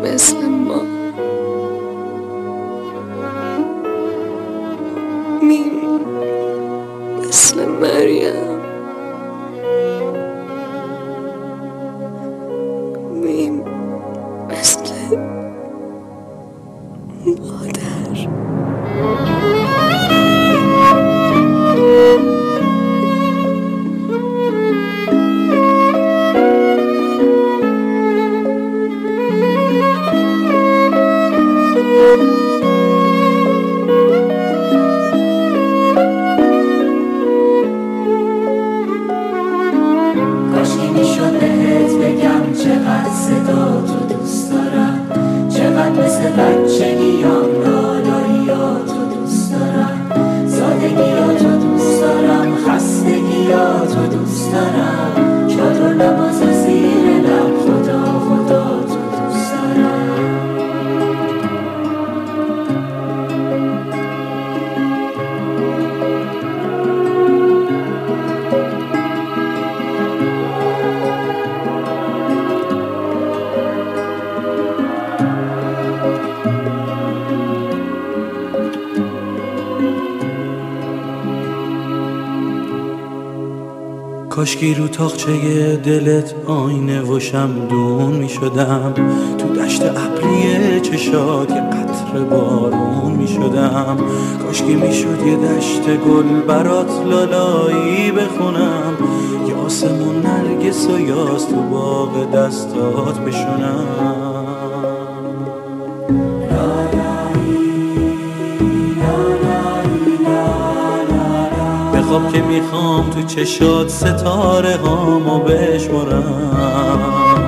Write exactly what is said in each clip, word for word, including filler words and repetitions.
مثل ما، میم مثل مریم، میم مثل مادر. کاشکی میشد بهت بگم چقدر صدا تو دوست دارم، چقدر مثل بچگیام لالاییاتو دوست دارم، سادگیاتو دوست دارم، خستگیاتو دوست دارم، چادر نماز و زیر لب خدا خدا تو دوست دارم. کاشکی رو تاقچه دلت آینه و شمدون می شدم، تو دشت ابری چشات یه قطره بارون می شدم. کاشکی می شد یه دشت گل برات لالایی بخونم، یاسم و نرگس و یاس تو باغ دستات بشونم. خواب که میخوام تو چشات ستاره هامو بشمرم،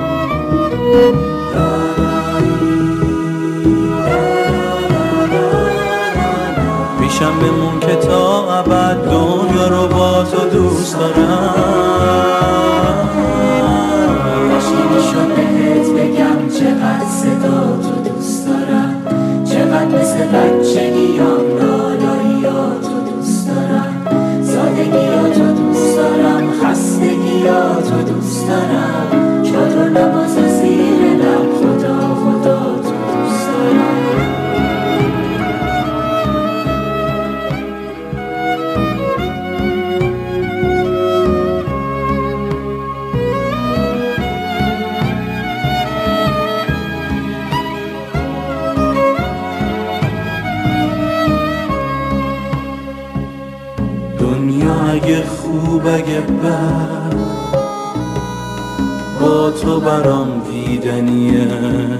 پیشم بمون که تا ابد دنیا رو با تو دوست دارم. کاشکی میشد بهت بگم چقدر صدا تو دوست دارم، چقدر مثل بچگیام لالاییاتو دوست دارم، سادگیاتو دوست دارم، خستگیاتو دوست دارم، چادر نماز و زیر لب خدا خدا تو دوست دارم. دنیا اگه خوب اگه بد با تو برام دیدنیه،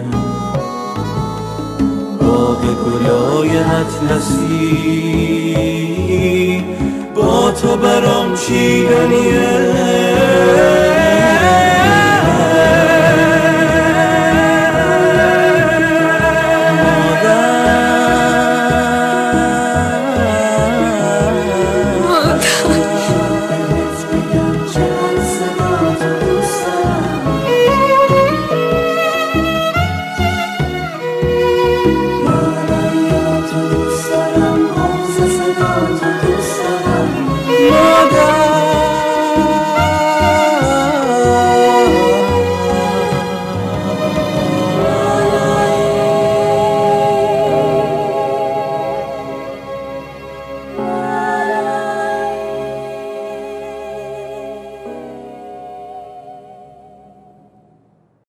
باغ گلای اطلسی با تو برام چیدنیه.